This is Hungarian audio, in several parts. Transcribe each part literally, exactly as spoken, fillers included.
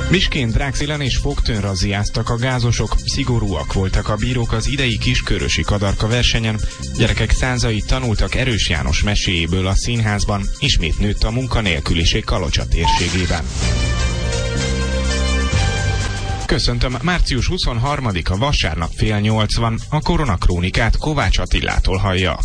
Miskén, Drágszélen és Fogtön razziáztak a gázosok, szigorúak voltak a bírók az idei kiskörösi kadarka versenyen, gyerekek százai tanultak Erős János meséjéből a színházban, ismét nőtt a munkanélküliség Kalocsa térségében. Köszöntöm, március huszonharmadika vasárnap fél nyolc van, a Koronakrónikát Kovács Attilától hallja.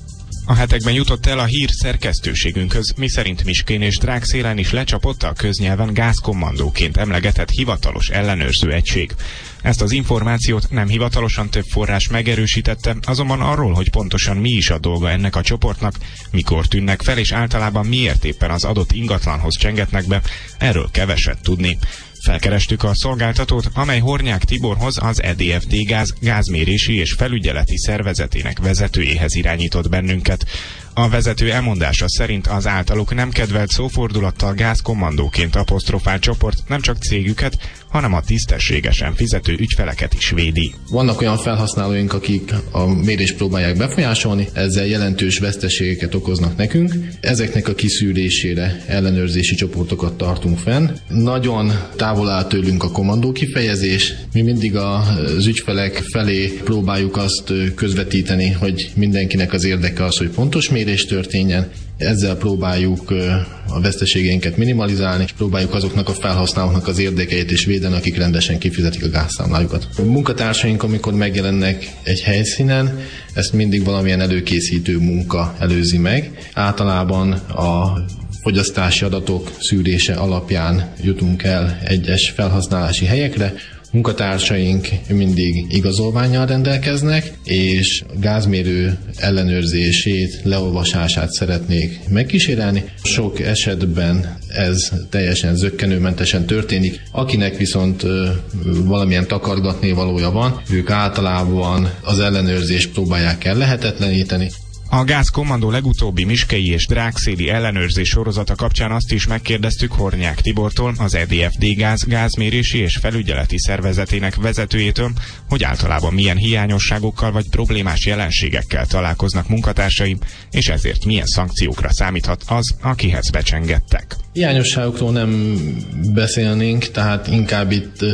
A hetekben jutott el a hír szerkesztőségünkhöz, miszerint Miskén és Drágszélen is lecsapott a köznyelven gázkommandóként emlegetett hivatalos ellenőrző egység. Ezt az információt nem hivatalosan több forrás megerősítette, azonban arról, hogy pontosan mi is a dolga ennek a csoportnak, mikor tűnnek fel és általában miért éppen az adott ingatlanhoz csengetnek be, erről keveset tudni. Felkerestük a szolgáltatót, amely Hornyák Tiborhoz, az E D F D Gáz gázmérési és felügyeleti szervezetének vezetőjéhez irányított bennünket. A vezető elmondása szerint az általuk nem kedvelt szófordulattal gázkommandóként apostrofált csoport nem csak cégüket, hanem a tisztességesen fizető ügyfeleket is védi. Vannak olyan felhasználóink, akik a mérést próbálják befolyásolni, ezzel jelentős veszteségeket okoznak nekünk. Ezeknek a kiszűrésére ellenőrzési csoportokat tartunk fenn. Nagyon távol áll tőlünk a kommandó kifejezés. Mi mindig az ügyfelek felé próbáljuk azt közvetíteni, hogy mindenkinek az érdeke az, hogy pontos mérés történjen. Ezzel próbáljuk a veszteségeinket minimalizálni, és próbáljuk azoknak a felhasználóknak az érdekeit is védeni, akik rendesen kifizetik a gázszámlájukat. A munkatársaink, amikor megjelennek egy helyszínen, ezt mindig valamilyen előkészítő munka előzi meg. Általában a fogyasztási adatok szűrése alapján jutunk el egyes felhasználási helyekre. Munkatársaink mindig igazolvánnyal rendelkeznek, és gázmérő ellenőrzését, leolvasását szeretnék megkísérelni. Sok esetben ez teljesen zökkenőmentesen történik. Akinek viszont ö, valamilyen takargatni valója van, ők általában az ellenőrzést próbálják ellehetetleníteni. A gázkommandó legutóbbi miskei és drágszéli ellenőrzés sorozata kapcsán azt is megkérdeztük Hornyák Tibortól, az E D F D Gáz gázmérési és felügyeleti szervezetének vezetőjétől, hogy általában milyen hiányosságokkal vagy problémás jelenségekkel találkoznak munkatársaim, és ezért milyen szankciókra számíthat az, akihez becsengettek. Hiányosságokról nem beszélnénk, tehát inkább itt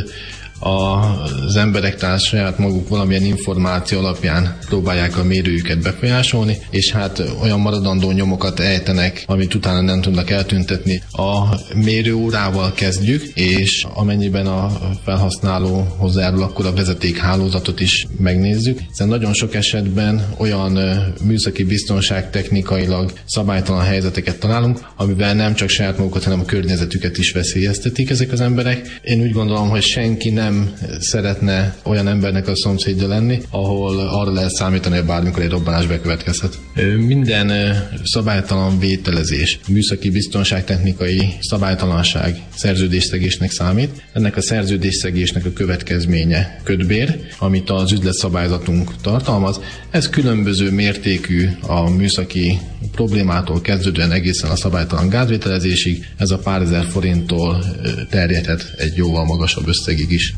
az emberek tehát saját maguk valamilyen információ alapján próbálják a mérőjüket befolyásolni, és hát olyan maradandó nyomokat ejtenek, amit utána nem tudnak eltüntetni. A mérőórával kezdjük, és amennyiben a felhasználó hozzájárul, akkor a vezetékhálózatot is megnézzük, hiszen nagyon sok esetben olyan műszaki biztonságtechnikailag szabálytalan helyzeteket találunk, amivel nem csak saját magukat, hanem a környezetüket is veszélyeztetik ezek az emberek. Én úgy gondolom, hogy senki nem nem szeretne olyan embernek a szomszédja lenni, ahol arra lehet számítani, hogy bármikor egy robbanás bekövetkezhet. Minden szabálytalan vételezés, műszaki biztonságtechnikai szabálytalanság szerződésszegésnek számít. Ennek a szerződésszegésnek a következménye kötbér, amit az üzletszabályzatunk tartalmaz. Ez különböző mértékű a műszaki problémától kezdődően egészen a szabálytalan gázvételezésig. Ez a pár ezer forinttól terjedhet egy jóval magasabb összegig is.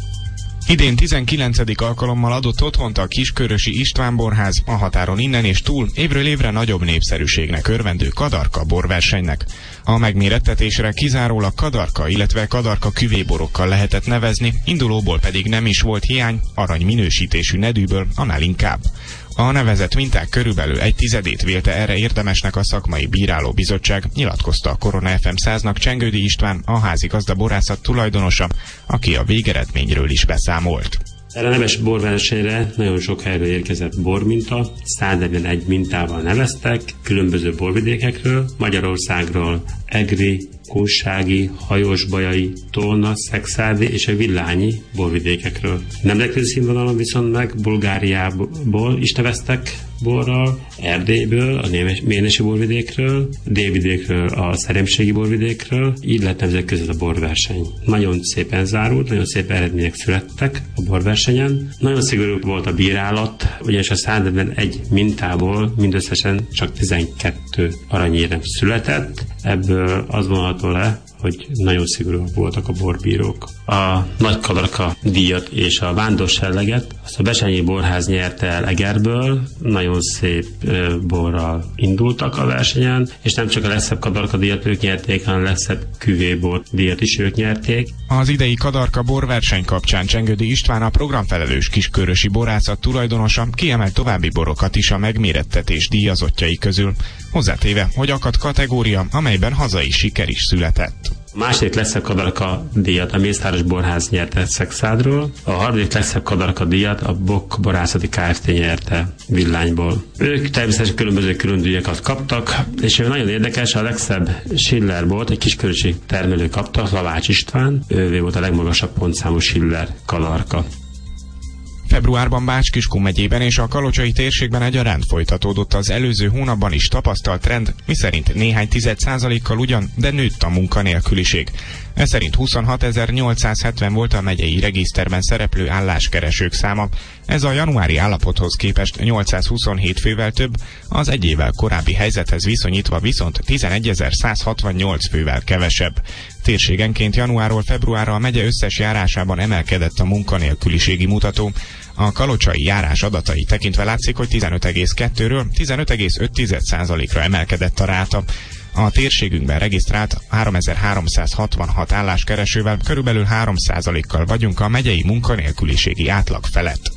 Idén tizenkilencedik alkalommal adott otthont a Kiskörösi István Borház, a határon innen és túl évről évre nagyobb népszerűségnek örvendő kadarka borversenynek. A megmérettetésre kizárólag kadarka, illetve kadarka küvéborokkal lehetett nevezni, indulóból pedig nem is volt hiány, arany minősítésű nedűből annál inkább. A nevezett minták körülbelül egy tizedét vélte erre érdemesnek a szakmai bírálóbizottság, nyilatkozta a Korona ef em száznak Csengődi István, a házigazda borászat tulajdonosa, aki a végeredményről is beszámolt. Erre a neves borversenyre nagyon sok helyről érkezett borminta, száznegyvenegy mintával neveztek, különböző borvidékekről, Magyarországról, egri, kunsági, hajósbajai, tolna, szexádi és a villányi borvidékekről. Nemzetközi színvonalon viszont meg Bulgáriából is neveztek borral, Erdélyből, a Ménesi borvidékről, Délvidékről, a Szerémségi borvidékről, így lett nemzetközi ez a borverseny. Nagyon szépen zárult, nagyon szép eredmények születtek a borversenyen. Nagyon szigorú volt a bírálat, ugyanis a száznegyvenegy mintából mindösszesen csak tizenkettő aranyérem született, ebből az vonható le, hogy nagyon szigorúak voltak a borbírók. A Nagy Kadarka díjat és a vándorselleget azt a Bessenyi Borház nyerte el Egerből, nagyon szép borral indultak a versenyen, és nem csak a legszebb Kadarka díjat ők nyerték, hanem a legszebb küvébor díjat is ők nyerték. Az idei Kadarka borverseny kapcsán Csengődi István, a programfelelős kiskörösi borászat tulajdonosa kiemelt további borokat is a megmérettetés díjazottjai közül, hozzátéve, hogy akad kategória, amelyben hazai siker is született. A második legszebb Kadarka díjat a Mészáros Borház nyerte Szexádról, a harmadik legszebb Kadarka díjat a Bock Borászati Kft. Nyerte Villányból. Ők természetesen különböző különdíjakat kaptak, és nagyon érdekes, a legszebb Schiller bort egy kiskörösi termelő kapta, Lavács István, ővé volt a legmagasabb pontszámú Schiller Kadarka. Februárban Bács-Kiskun megyében és a kalocsai térségben egyaránt folytatódott az előző hónapban is tapasztalt trend, miszerint néhány tized százalékkal ugyan, de nőtt a munkanélküliség. Ez szerint huszonhatezer-nyolcszázhetven volt a megyei regiszterben szereplő álláskeresők száma. Ez a januári állapothoz képest nyolcszázhuszonhét fővel több, az egy évvel korábbi helyzethez viszonyítva viszont tizenegyezer-százhatvannyolc fővel kevesebb. Térségenként januárról februárra a megye összes járásában emelkedett a munkanélküliségi mutató. A kalocsai járás adatai tekintve látszik, hogy tizenöt egész kettőről tizenöt egész öt százalékra emelkedett a ráta. A térségünkben regisztrált háromezer-háromszázhatvanhat álláskeresővel körülbelül három százalékkal vagyunk a megyei munkanélküliségi átlag felett.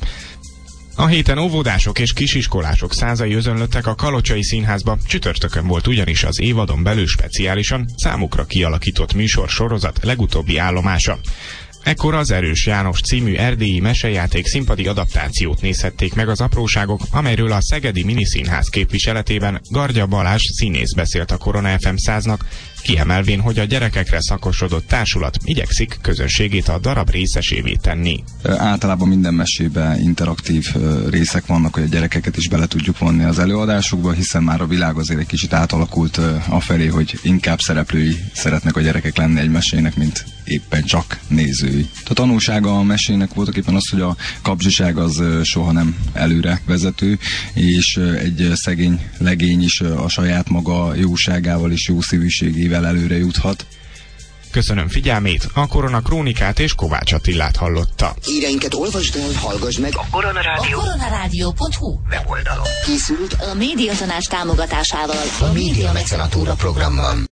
A héten óvodások és kisiskolások százai özönlöttek a Kalocsai Színházba, csütörtökön volt ugyanis az évadon belül speciálisan számukra kialakított műsor sorozat legutóbbi állomása. Ekkor az Erős János című erdélyi mesejáték színpadi adaptációt nézhették meg az apróságok, amelyről a Szegedi Miniszínház képviseletében Gardja Balázs színész beszélt a Korona ef em száznak, kiemelvén, hogy a gyerekekre szakosodott társulat igyekszik közönségét a darab részesévé tenni. Általában minden mesében interaktív részek vannak, hogy a gyerekeket is bele tudjuk vonni az előadásokba, hiszen már a világ azért egy kicsit átalakult afelé, hogy inkább szereplői szeretnek a gyerekek lenni egy mesének, mint éppen csak nézői. A tanulsága a mesének voltak éppen az, hogy a kapzsiság az soha nem előre vezető, és egy szegény legény is a saját maga jóságával és jó szívűségével előre juthat. Köszönöm figyelmét, a Korona Krónikát és Kovács Attilát hallotta. Híreinket olvasd el, hallgass meg a Koronarádió. A koronarádió pont hu weboldalon. Készült a Médiatanács támogatásával a Média Mecenatúra programban.